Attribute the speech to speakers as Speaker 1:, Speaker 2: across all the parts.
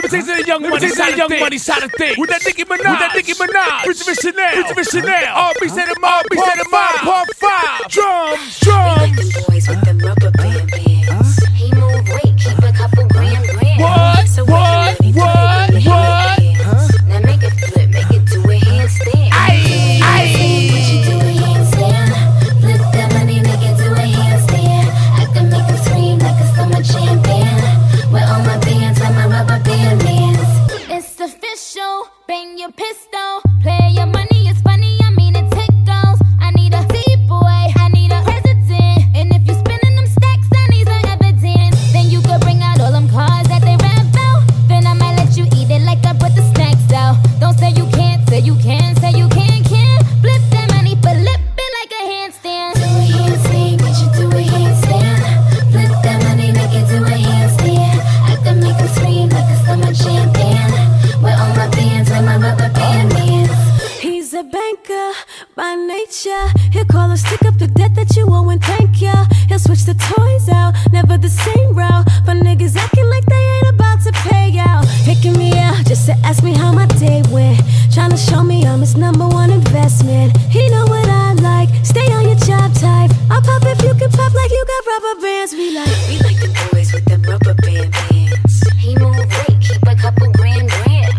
Speaker 1: me take the young money side of things. With that Nicki Minaj. Christopher Chanel. R&B set of mine. Part 5. Drums.
Speaker 2: Like the boys with them rubber bands. He move weight, keep a couple grams.
Speaker 1: What?
Speaker 2: So what? Now make it flip, make it do a handstand. What you do a handstand? Flip that money, make it do a handstand. I can make them scream like a summer champion. With all my bands, with my rubber band bands. It's official, bang your pistol. Play your money, it's funny, I mean it tickles. I need a D-boy, I need a president. And if you spending them stacks, I need some evidence. Then you could bring out all them cars that they rap out. Then I might let you eat it like I put the snacks out. Don't say you can't, say you can, say you can't. Flip that money, flip it like a handstand. Do a handstand, what you do a handstand. Flip that money, make it do a handstand. I can make them scream like a summer champion. With all my bands, with my rubber band bands.
Speaker 3: He's a banker by nature. He'll call and stick up the debt that you owe and thank ya. He'll switch the toys out, never the same route. For niggas acting like they ain't about to pay out. Picking me out just to ask me how my day went. Trying to show me I'm his #1 investment. He know what I like, stay on your job type. I'll pop if you can pop like you got rubber bands. We like
Speaker 2: the boys with them rubber band bands. He move weight, keep a couple grams.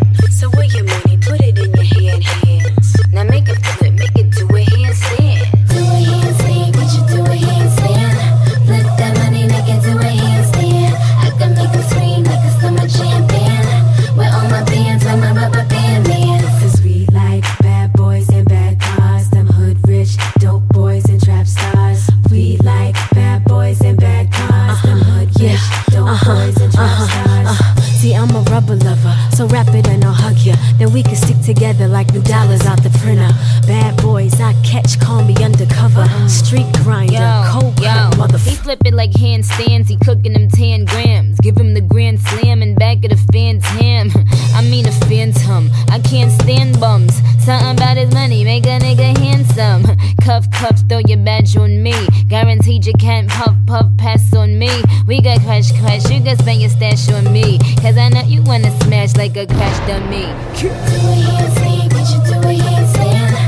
Speaker 2: So where your money, put it in your hands. Now make it flip, make it do a handstand. Do a handstand, what you do a handstand. Flip that money, make it do a handstand. I can make them scream like a summer champion. With all my bands, with my rubber band bands.
Speaker 3: Cause we like bad boys and bad cars. Them hood rich, dope boys and trap stars. We like bad boys and bad cars. Them hood rich, dope boys and trap stars. See, I'm a rubber lover, so rap it and I'll hug ya. Then we can stick together like new dollars out the printer. Bad boys, I catch, call me undercover. Street grinder, cold cut,
Speaker 2: He flip it like handstands, he cooking them 10 grams. Give him the grand slam and back of the phantom. I mean a phantom, I can't stand bums. Something about his money, make a nigga handsome. Cuff, throw your badge on me. Guaranteed you can't puff, pass on me. We got crash, you can spend your stash on me. Cause I know you wanna smash like a crash dummy. Do a handstand, what you do a handstand.